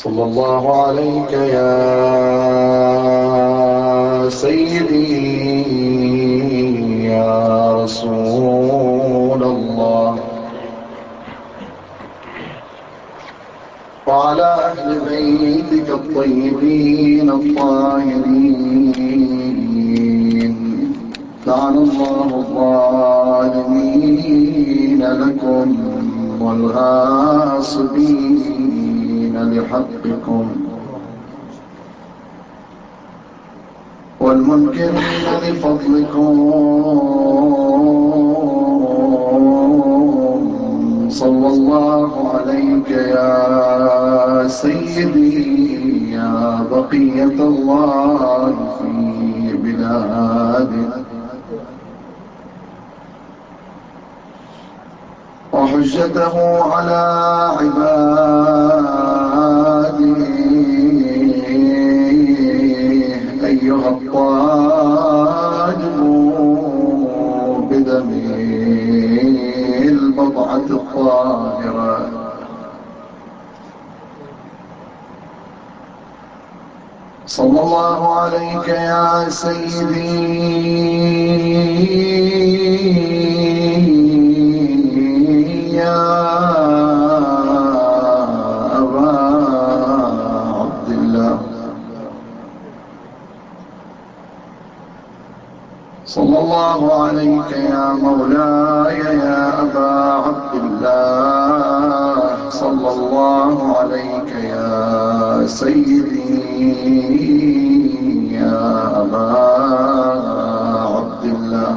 صلى الله عليك يا سيدي يا رسول الله، وعلى أهل بيتك الطيبين الطاهرين. لعن الله الظالمين لكم والغاصبين لحقكم والمنكرين لفضلكم. صلى الله عليك يا سيدي يا بقية الله في بلاده، وحجته على عباده. أيها الطالب بدم البضعة الطاهرة، صلى الله عليك يا سيدي يا أبا عبد الله، صلى الله عليك يا مولاي يا أبا عبد الله، صلى الله عليك يا سيدي يا أبا عبد الله.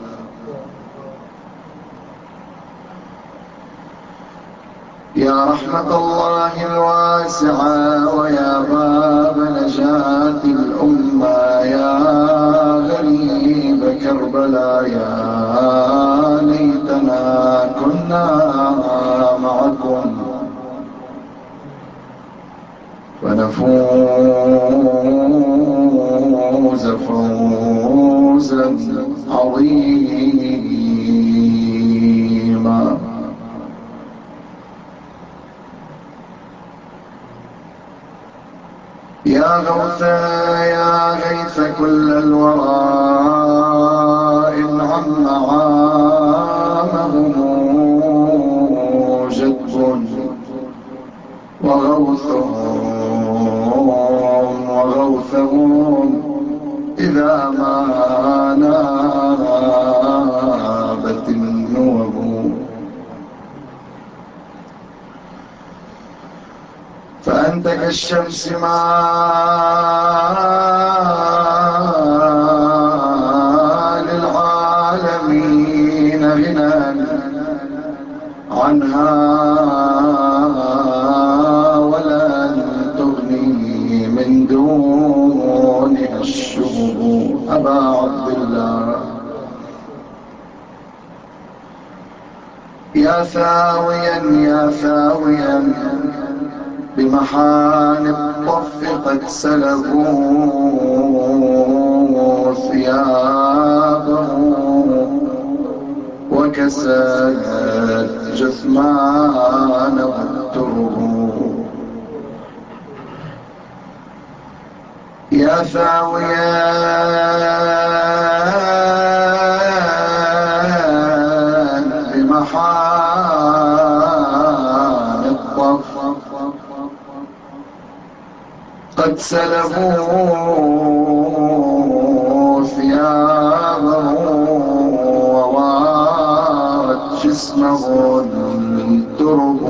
يا رحمة الله الواسعة ويا باب نجاة الأمة، يا غريب كربلاء، يا ليتنا كنا معكم فنفوز فوزا عظيما. يا غوث يا غيث كل الورى، إن عم عامهم جدب وغوثهم إذا ما نابت النوب. فأنت كالشمس ما للعالمين غنى عنها، ولن تغني من دونها الشهب. أبا عبد الله يا ثاويا بمحان الطف قد سلبوا ثيابه، وكسرت جثمانه الترب. يا ثاويا بمحان الطف قد سلبوا ثيابه، ووارت جسمه الترب.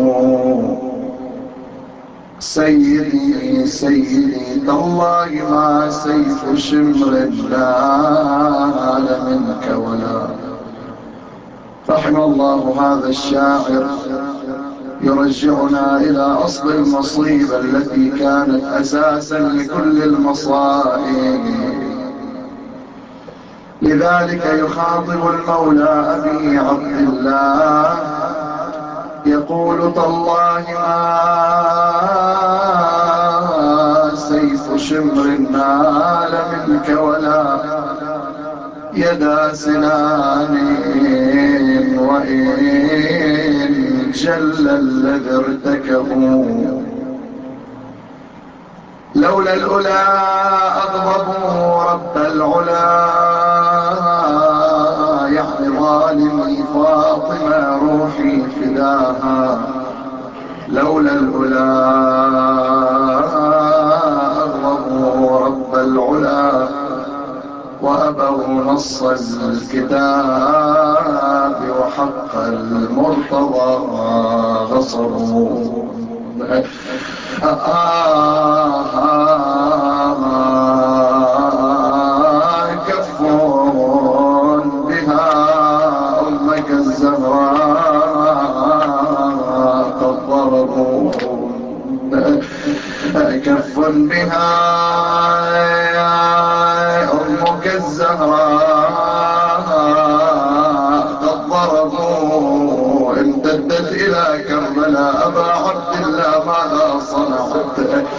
سيدي تالله ما سيف شمر نال منك ولا. رحم الله هذا الشاعر يرجعنا إلى أصل المصيبة التي كانت أساسا لكل المصائب. لذلك يخاطب المولى أبي عبد الله يقول تالله ما سيف شمر نال منك ولا يدا سنان، وإن جل الذي ارتكبوا لولا الأولى أغضبوا رب العلا، يعني ظالمي فاطمة روحي فداها. لولا الأولى أغضبوا رب العلا، وأبوا نص الكتاب وحق المرتضى غصروا. كف بها أمك الزهراء قد ضربوا، كف بها أمك الزهراء قد ضربوا، امتدت إلى كربلاء أبا عبد الله ماذا صنعت؟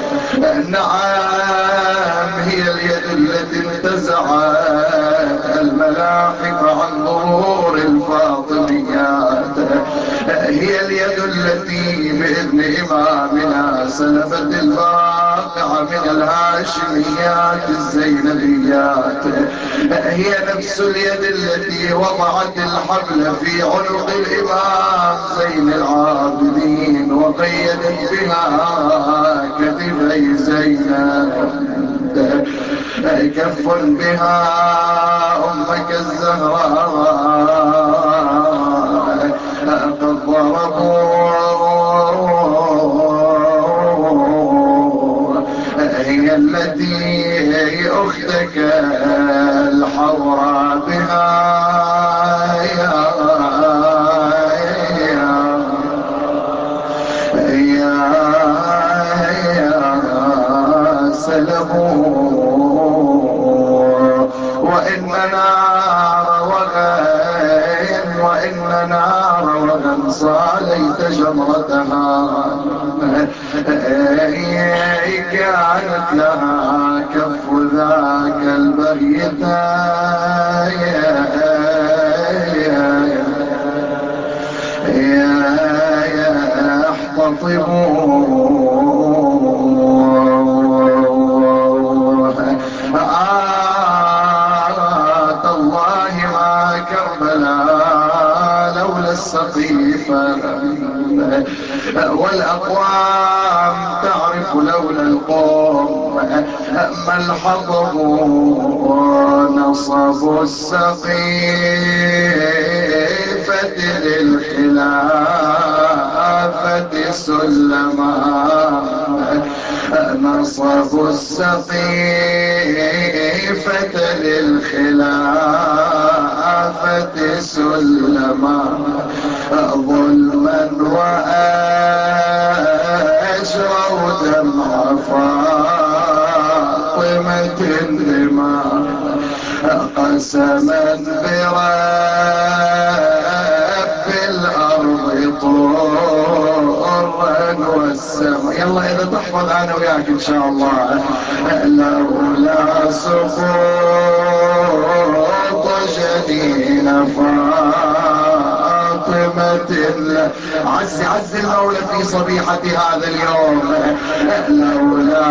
نعم هي اليد التي انتزعت الملاحف عن ظهور الفاطميات، هي اليد التي بإذن إمامنا سلبت الواقع من الهاشميات الزينبيات، هي نفس اليد التي وضعت الحبل في عنق الإمام زين العابدين وقيدت بها كتفي زينب. كف بها أمك الزهراء قد ضربوا، هي التي أختك الحوراء بها يا سلبوا، وإن نار وغن صاليت جمرتها، كانت لها كف ذاك البغي تالله ما كربلاء لولا السقيفة، والأقوام تعرف لولا القوم ما الحطب، نصبوا السقيفة للخلافة سلما، نصبوا السقيفة للخلافة سلما، ظلما وأجروا دمع فاطمة الدماء، قسما برب الأرض طرا والسماء. يلا إذا تحفظ أنا وياك إن شاء الله. لولا سقوط جنين فاطمة، عز المولى في صبيحة هذا اليوم، لولا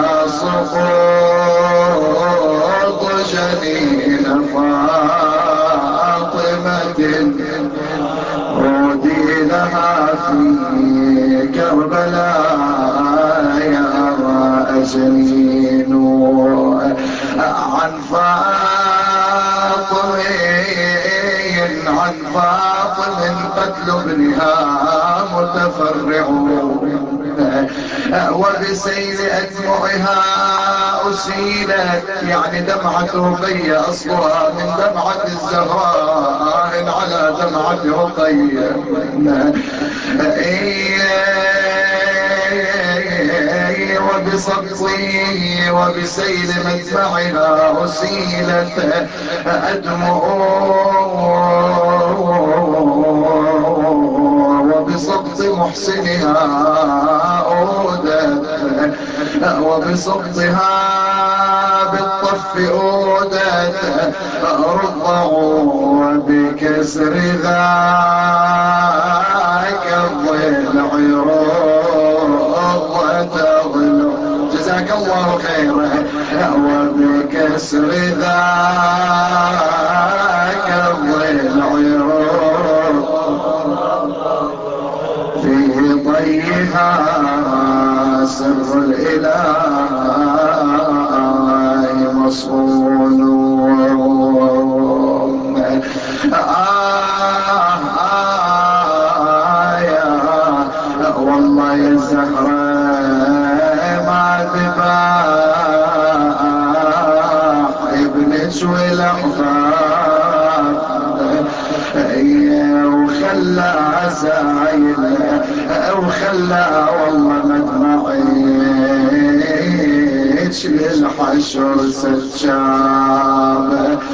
سقوط جنين فاطمة ردي لها في كربلاء يا جنين، عن فاطم قتل ابنها متفرع، وبسيل أدمعها أسيلت، يعني دمعة رقية أصلها من دمعة الزهراء على دمعة رقية، وبسيل مدمعها أسيلت أدمع، وبسقط محسنها أودت، وبسقطها بالطف أودت رضعوا، وبكسر ذاك الضلع رضت أغلو. جزاك الله خير. كسر ذاك الضلع في طيها سر الإله مصون. والله يا الزهراء ما ذباح ابنك والأحباب وخلى عسايل وخلى والله مدمعيش للحشر سجاب.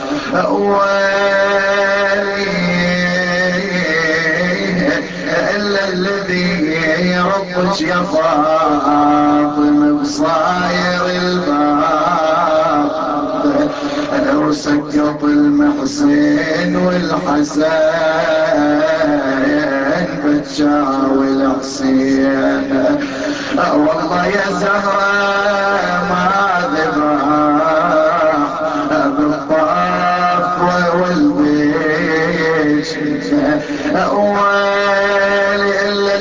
إلا الذي ربك يا فاطمة بصاير الباب وسقط المحسن والحسن بتشاوي الحسين. والله يا زهرة ما ذبح بالطاف والبيش إلا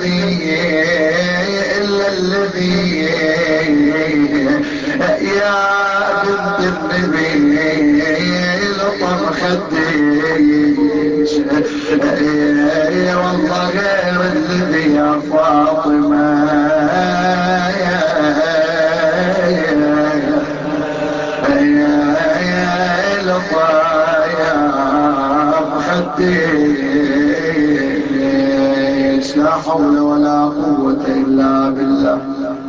الذي يا بنت النبي لطم خديش. والله غير الذي يا فاطمة لطايا خديش. لا حول ولا قوة إلا بالله.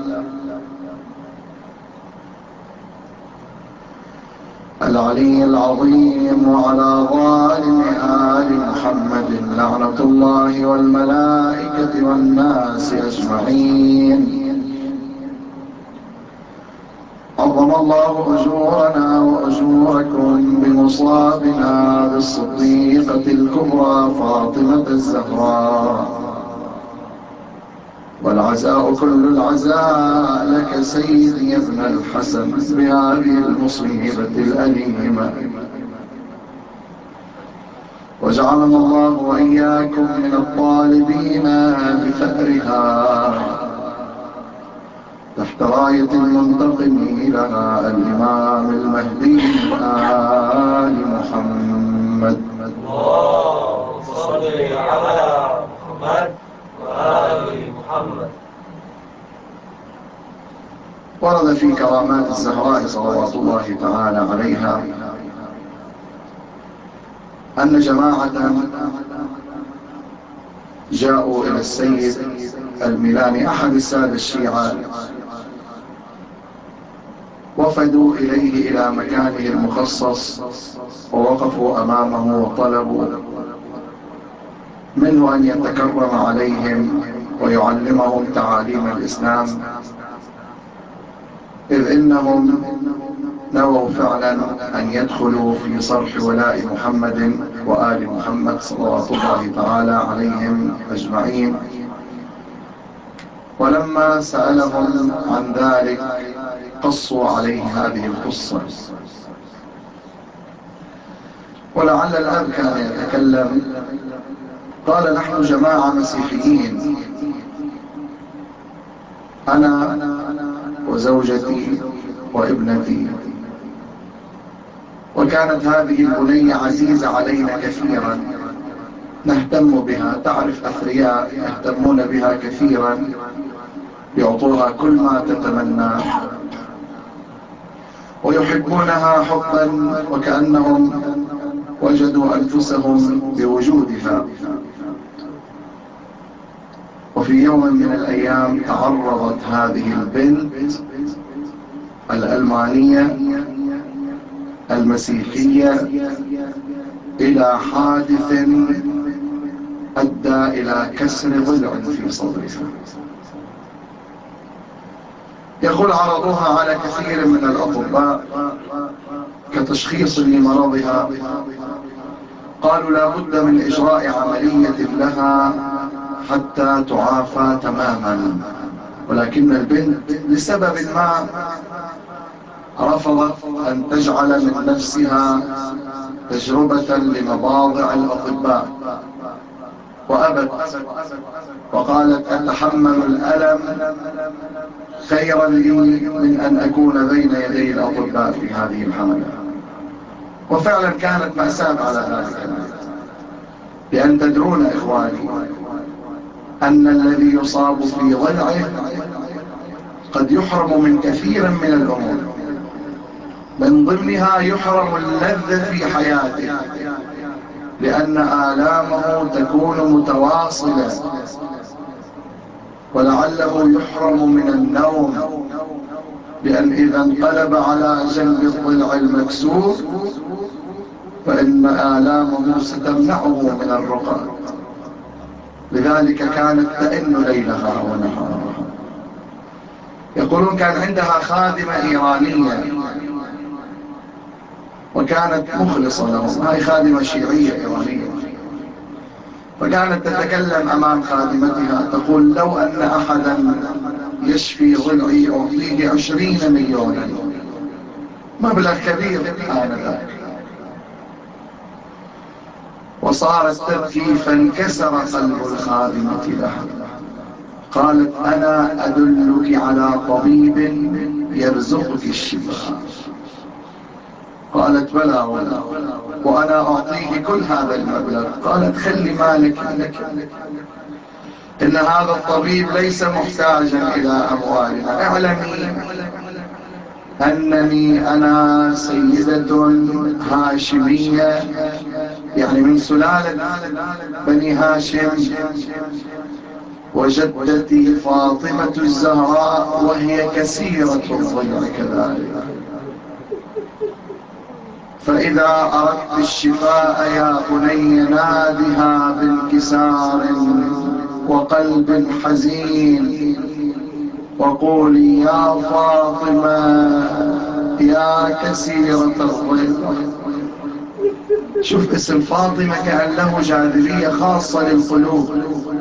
العلي العظيم وعلى ظالم آل محمد لعنة الله والملائكة والناس أجمعين. عظم الله أجورنا وأجوركم بمصابنا بالصديقة الكبرى فاطمة الزهراء، والعزاء كل العزاء لك سيدي يا ابن الحسن بهذه المصيبة الأليمة. وجعلنا الله وإياكم من الطالبين بثأرها تحت راية المنتقم لها الإمام المهدي آل محمد. اللهم صل على محمد وآل محمد. ورد في كرامات الزهراء صلوات الله تعالى عليها أن جماعة جاءوا إلى السيد الميلاني أحد السادة الشيعة، وفدوا إليه إلى مكانه المخصص ووقفوا أمامه وطلبوا منه أن يتكرم عليهم ويعلمهم تعاليم الإسلام، إذ إنهم نووا فعلا أن يدخلوا في صرح ولاء محمد وآل محمد صلوات الله تعالى عليهم أجمعين. ولما سألهم عن ذلك قصوا عليه هذه القصة. ولعل الأب كان يتكلم، قال: نحن جماعة مسيحيين، أنا وزوجتي وابنتي، وكانت هذه البنية عزيزة علينا كثيرا، نهتم بها، تعرف أثرياء يهتمون بها كثيرا، يعطوها كل ما تتمنى ويحبونها حبا وكأنهم وجدوا أنفسهم بوجودها. وفي يوم من الأيام تعرضت هذه البنت الألمانية المسيحية إلى حادث أدى إلى كسر ضلع في صدرها. يقول: عرضوها على كثير من الأطباء كتشخيص لمرضها، قالوا لا بد من إجراء عملية لها حتى تعافى تماما، ولكن البنت لسبب ما رفضت أن تجعل من نفسها تجربة لمباضع الأطباء، وأبت وقالت أتحمل الألم خيرا لي من أن أكون بين يدي الأطباء في هذه الحالة. وفعلا كانت مأساة على ذلك، لأن تدرون إخواني أن الذي يصاب في ضلعه قد يحرم من كثير من الأمور، من ضمنها يحرم اللذة في حياته، لأن آلامه تكون متواصلة، ولعله يحرم من النوم، لأن إذا انقلب على جنب الضلع المكسور فإن آلامه ستمنعه من الرقى. لذلك كانت تئن ليلها ونهارها. يقولون كان عندها خادمة إيرانية وكانت مخلصة لهم، هاي خادمة شيعية إيرانية، فكانت تتكلم أمام خادمتها تقول لو أن أحدا يشفي ضلعي أعطيه 20 مليونا، مبلغ كبير آنذاك. وصارت تبكي فانكسر قلب الخادمة لها. قالت أنا أدلك على طبيب يرزقك الشفاء. قالت بلى والله، وأنا أعطيه كل هذا المبلغ. قالت خلي مالك لك، إن هذا الطبيب ليس محتاجا إلى أموالنا. اعلمي أنني أنا سيدة هاشمية، يعني من سلالة بني هاشم، وجدتي فاطمة الزهراء وهي كثيرة الضلع كذلك، فإذا أردت الشفاء يا بني نادها بانكسار وقلب حزين وقولي يا فاطمة يا كثيرة الضلع. شوف اسم فاطمة كأن له جاذبية خاصة للقلوب،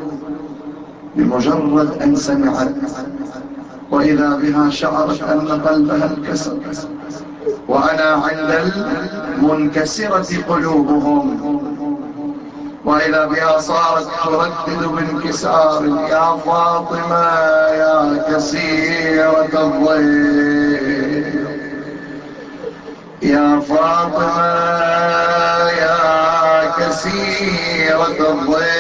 بمجرد أن سمعت وإذا بها شعرت أن قلبها انكسر. وأنا عند المنكسرة قلوبهم، وإذا بها صارت تردد بانكسار يا فاطمة يا كثيرة الضيق، يا فاطمة يا كثيرة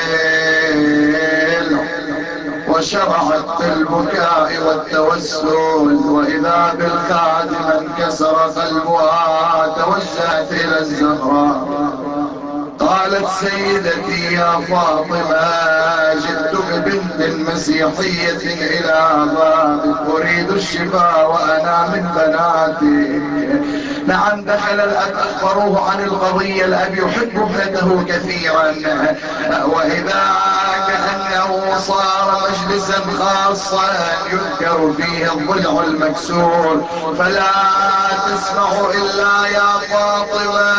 الضيق. وشرعت بالبكاء والتوسل، وإذا بالخادمة انكسر قلبها توجهت إلى الزهراء. قالت سيدتي يا فاطمة جئت ببنت مسيحية إلى بابك أريد الشفاء وأنا من بناتك. نعم دخل الأب أخبروه عن القضية، الأب يحب ابنته كثيرا، وإذا كأنه صار مجلسا خاصا يذكر فيه الضلع المكسور، فلا تسمع إلا يا فاطمة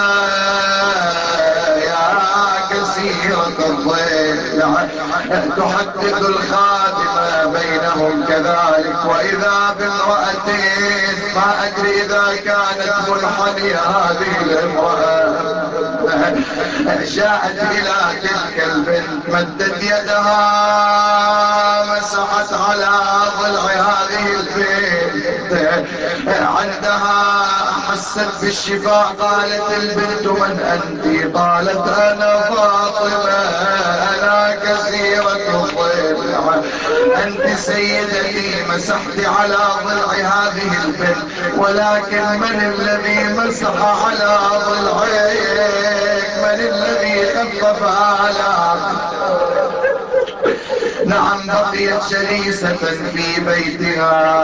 يا كثيرة الضلع. تحدث الخادمة بينهم كذلك، وإذا بامرأتين ما أدري إذا كانت منحنية هذه الامرأة جاءت إلى تلك البنت مدت يدها مسحت على ضلع هذه البنت، عندها حست بالشفاء. قالت البنت من أنت؟ قالت أنا فاطمة أنا كثيرة الضلع. أنت سيدتي مسحت على ضلع هذه البنت، ولكن من الذي مسح على ضلعك؟ من الذي خفف آلامك؟ نعم بقيت جليسة في بيتها،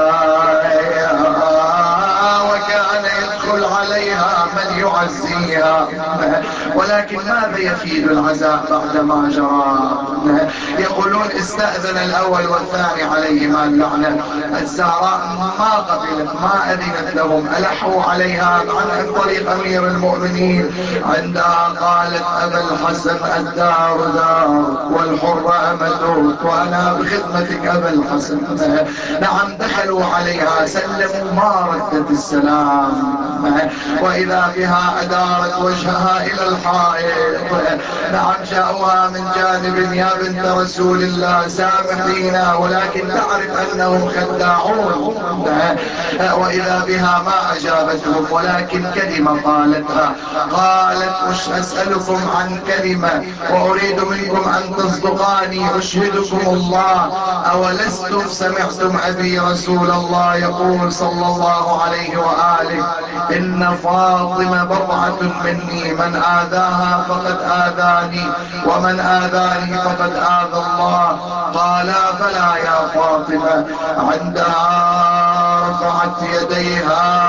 وكان يدخل عليها من يعزيها. ولكن ماذا يفيد العزاء بعدما جرى؟ يقولون استأذن الأول والثاني عليهما اللعنة. الزهراء ما قبلت، ما أذنت لهم، ألحوا عليها عن طريق أمير المؤمنين عندها قالت أبا الحسن الدار دار والحر أمتك وأنا بخدمتك أبا الحسن. نعم دخلوا عليها سلموا ما ردت السلام، وإذا بها أدارت وجهها إلى الحائط. نعم جاءوها من جانب يا بنت رسول الله سامحينا، ولكن تعرف أنهم خداعون. وإذا بها ما أجابتهم ولكن كلمة قالتها، قالت مش أسألكم عن كلمة وأريد منكم أن تصدقاني أشهدكم الله أولستم سمعتم أبي رسول الله يقول صلى الله عليه وآله إن فاطمة بضعة مني من آذاها فقد آذاني ومن آذاني فقد آذى الله. قالا بلى يا فاطمة. عندها رفعت يديها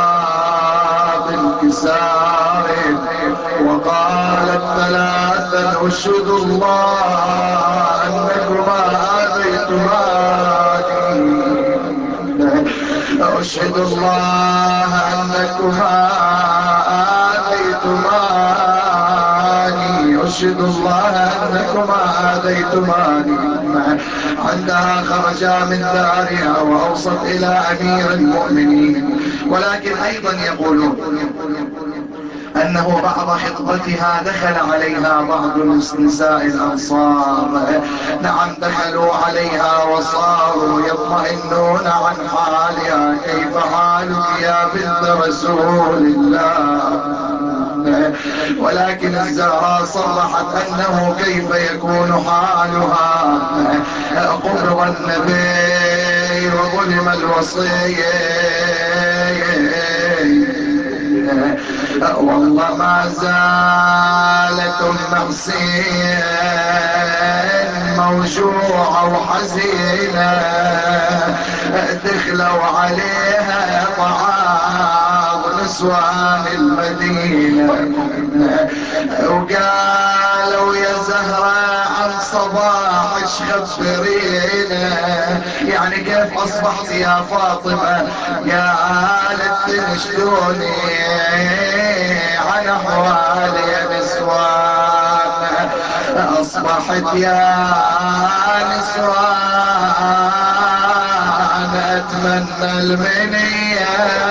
بالكسار وقالت ثلاثا أشهد الله أنكما آذيتماني، أشهد الله أنكما آذيتماني، أشهد الله أنكما آذيتماني. عندها خرجا من دارها وأوصت إلى أمير المؤمنين. ولكن أيضا يقولون أنه بعد خطبتها دخل عليها بعض نساء الأنصار. نعم دخلوا عليها وصاروا يطمئنون عن حالها، كيف حالك يا بنت رسول الله؟ ولكن الزهراء صرحت أنه كيف يكون حالها، قبض النبي وظلم الوصي والله ما زالت أم حسين موجوعة وحزينة. دخلوا عليها طعام نسوان المدينة وقالوا يا زهراء عن صباحك خبرينا، يعني كيف أصبحت يا فاطمة؟ قالت تنشدوني عن أحوالي يا نسوان. أصبحت يا نسوان أتمنى المنية.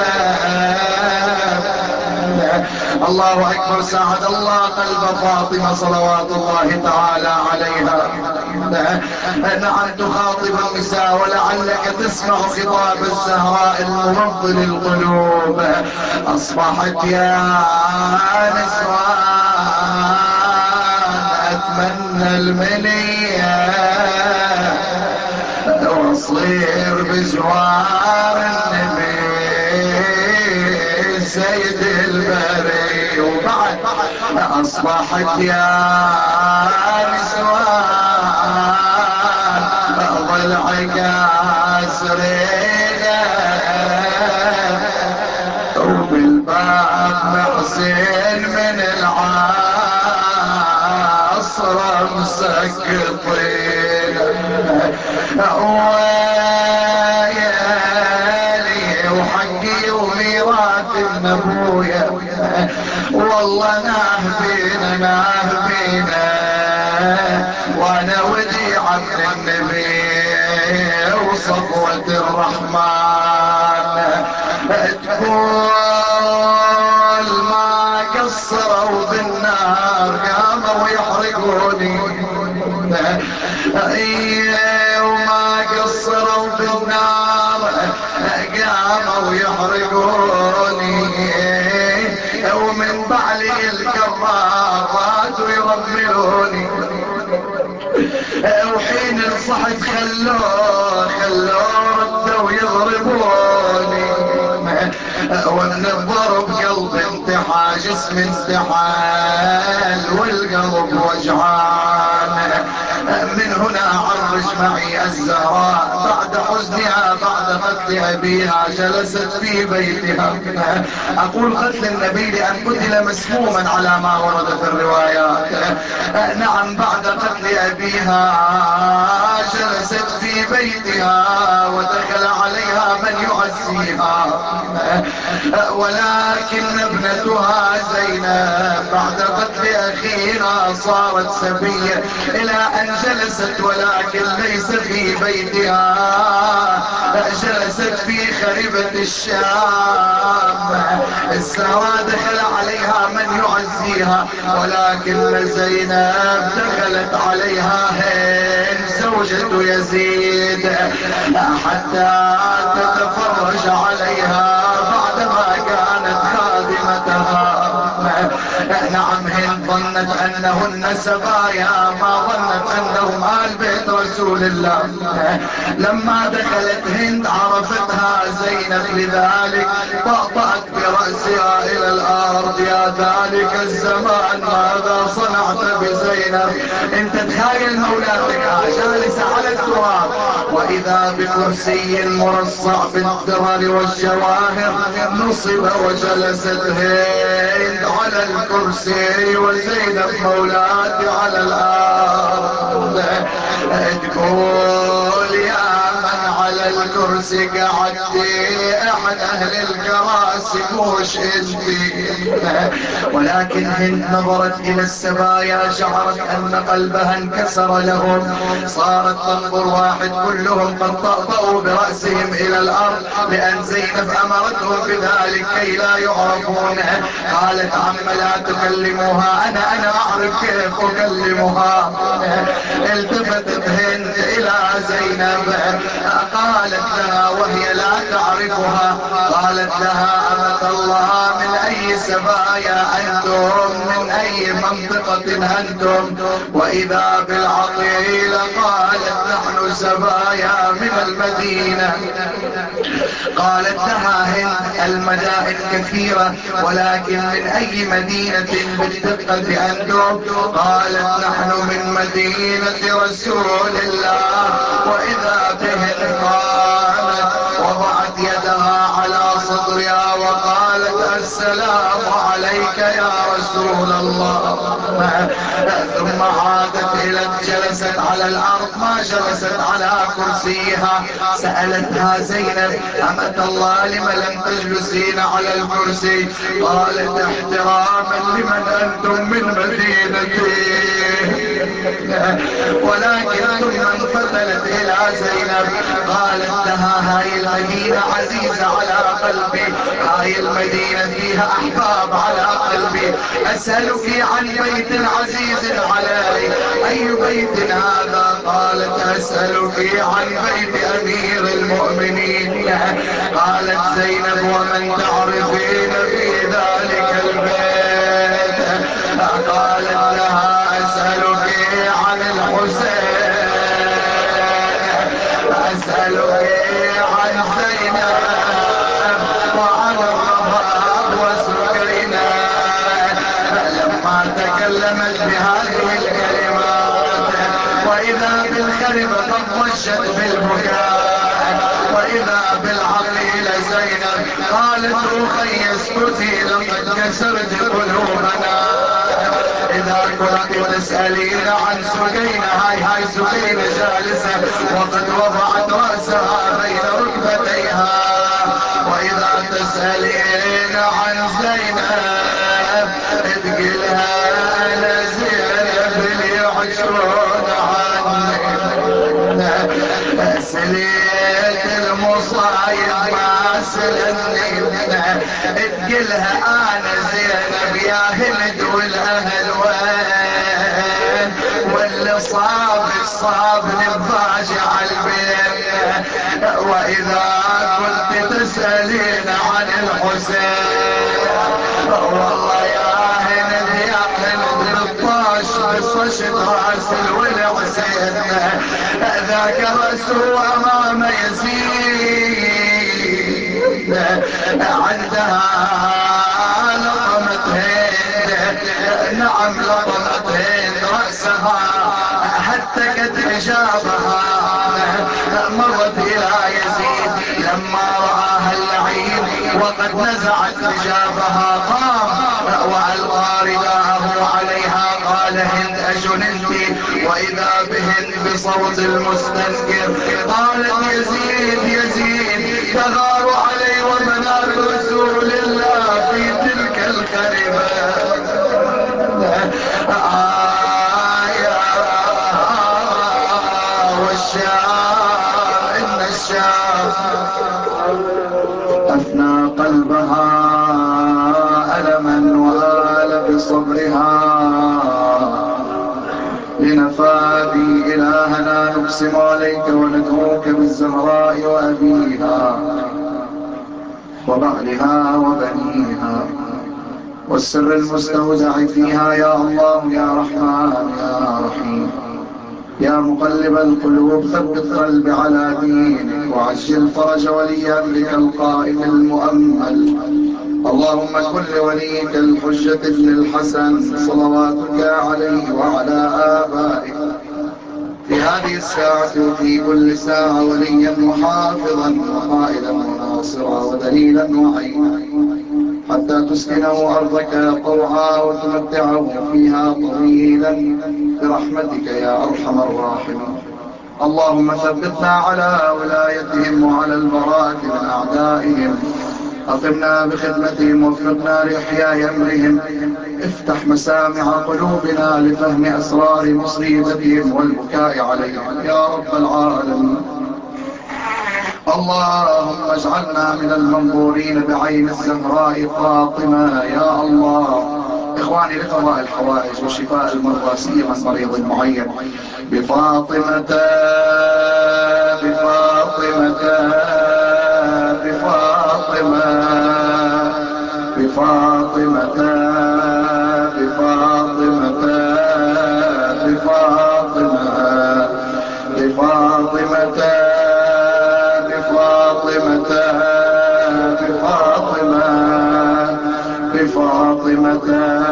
الله أكبر، ساعد الله قلب فاطمة صلوات الله تعالى عليها. نعم تخاطب النساء ولعلك تسمع خطاب الزهراء المرض للقلوب. أصبحت يا نسوان أتمنى المنية واصير بجوار النبي سيد البري. وبعد أصبحت يا نسوان ضلعك أسرينا وبالباب محسن من العصر مسكطين. ويالي وحقي وميراث ابن ابويا والله ناهبينا وانا وديعة من النبي وصفوة الرحمن. تقول ما قصروا بالنار قاموا يحرقوني، وما قصروا بالنار قاموا يحرقوني، ومن بعلي الكرارات ويرملوني، وحين صحت خلوه ردوا يضربوني، ومن الضرب قلب انتحى جسم استحال والقلب وجعان. من هنا عرج معي الزهراء بعد حزنها بعد قتل أبيها جلست في بيتها. أقول قتل النبي لأن قتل مسموما على ما ورد في الروايات. نعم بعد قتل أبيها جلست في بيتها ودخل عليها من يعزيها، ولكن ابنتها زينب بعد قتل أخيها صارت سبية إلى أن جلست، ولكن ليس في بيتها، جلست في خربة الشام. الزهراء دخل عليها من يعزيها، ولكن زينب دخلت عليها هند زوجة يزيد حتى تتفرج عليها بعدما كانت خادمتها. نعم هند ظنت أنهن سبايا، ما ظنت أنهم آل بيت رسول الله. لما دخلت هند عرفتها زينب، لذلك طأطأت برأسها إلى الأرض: يا ذلك الزمان ماذا صنعت بزينب؟ انت تخيل مولاتك جالسة على التراب، وإذا بكرسي مرصع بالدرر والجواهر نصب وجلست هند على الكرسي وزينب مولاتي على الأرض. تقول يا من على الكرسي قعدتي أحد أهل الكراسي مش انتي. ولكن هند نظرت إلى السبايا شعرت أن قلبها انكسر لهم، صارت تنظر واحد كلهم قد طأطأوا برأسهم إلى الأرض، لأن زينب أمرتهم بذلك كي لا يعرفون. قالت عم لا تكلموها، أنا أعرف كيف أكلمها. التفتت هند إلى زينب قالت لها وهي لا تعرفها، قالت لها أمة الله من أي سبايا أنتم، من أي منطقة أنتم؟ وإذا بالعقيل قالت نحن سبايا من المدينة. قالت لها هند المدائن كثيرة، ولكن من أي مدينة بالدقة أنتم؟ قالت نحن من مدينة رسول الله. وإذا بهن قامت وضعت يدها على صدرها وقالت السلام عليك يا رسول الله. ثم عادت إلى جلست على الأرض، ما جلست على كرسيها. سألتها زينب أمة الله لم لم تجلسين على الكرسي؟ قالت احتراما لمن أنتم من مدينتي. ولكن ثم انفتلت إلى زينب قالت لها هاي المدينة عزيزة على قلبي، هاي المدينة فيها أحباب على قلبي، أسألك عن بيت عزيز علي، أي بيت هذا؟ قالت أسألك عن بيت أمير المؤمنين. قالت زينب ومن تعرفين في ذلك البيت؟ قالت لها أسألك عن الحسين، أسألك عن زينب وعن الرباب وسكينة. لما تكلمت بهذه الكلمات وإذا بالخربة قد ضجت بالبكاء، وإذا بالعقيل زينب قالت أخي اسكتي لقد كسرت قلوبنا. إذا كنت تسألين عن سكينة، هاي سكينة جالسة وقد وضعت رأسها بين ركبتيها. وإذا تسألين عن زينب تقلها أنا زينب اللي يحشون عني، سليت المصايب ما سلمني. تقلها أنا زينب يا هند والأهل وين، واللي صابني بفاجع البيت. وإذا كنت تسألين عن الحسين والله يا هند يا هند بالطاش بصشت راس الحسين، ذاك رأسه أمام يزيد. عندها لطمت هند، نعم لطمت هند رأسها هتكت حجابها نزعت حجابها قام وألقى رداءه عليها قال هند أجننت؟ وإذا بهند بصوت المستنكر قالت يزيد يزيد تغار علي وبنات رسول الله في تلك الخربة. والشام إن الشام أفنى قلبها ألما وآل بصبرها لنفادي إلهنا نقسم عليك وندعوك بالزهراء وأبيها وبعلها وبنيها والسر المستودع فيها يا الله يا رحمن يا رحيم يا مقلب القلوب ثبت قلبي على دينك وعجل فرج ولي أمرك القائم المؤمل. اللهم كن لوليك الحجة ابن الحسن صلواتك عليه وعلى آبائه في هذه الساعة وفي كل ساعة وليا وحافظا وقائدا وناصرا ودليلا وعينا حتى تسكنه أرضك طوعا وتمتعه فيها طويلا برحمتك يا أرحم الراحمين. اللهم ثبتنا على ولايتهم وعلى البراءة من أعدائهم. أقمنا بخدمتهم وفقنا لإحياء أمرهم. افتح مسامع قلوبنا لفهم أسرار مصيبتهم والبكاء عليهم يا رب العالمين. اللهم اجعلنا من المنظورين بعين الزهراء فاطمة يا الله. إخواني لقضاء الحوائج وشفاء المرضى سيما مريض معين بفاطمة بفاطمة بفاطمة بفاطمة بفاطمة بفاطمة بفاطمة بفاطمة بفاطمة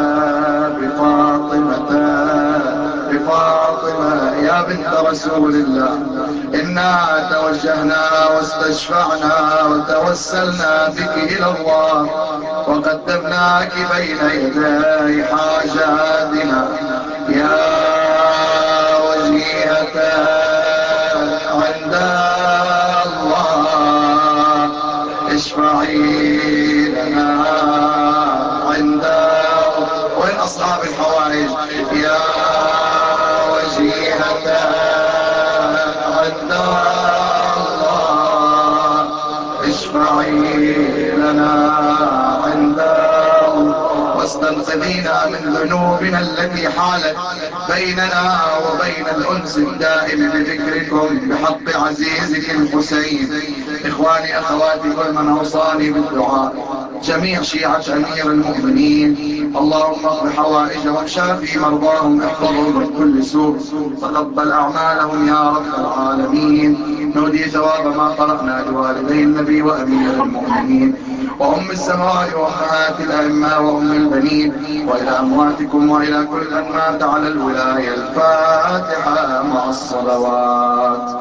بفاطمة بفاطمة يا بنت رسول الله. إنا توجهنا واستشفعنا وتوسلنا بك إلى الله وقدمناك بين يدي حاجاتنا يا وجيهة عند الله اشفعي لنا عند وين أصحاب الحوائج يا وجيهة عند الله اشفعي لنا عند واستنقذينا من ذنوبنا التي حالت بيننا وبين الأنس الدائم بذكركم بحق عزيزك الحسين. إخواني أخواتي كل من أوصاني بالدعاء جميع شيعة أمير المؤمنين اللهم اقض حوائجهم شافي مرضاهم احفظهم من كل سوء تقبل أعمالهم يا رب العالمين. نودي ثواب ما قرأنا لوالدي النبي وأمير المؤمنين وأم السماء وأمهات الأئمة وأم البنين وإلى أمواتكم وإلى كل من مات على الولاية. الفاتحة مع الصلوات.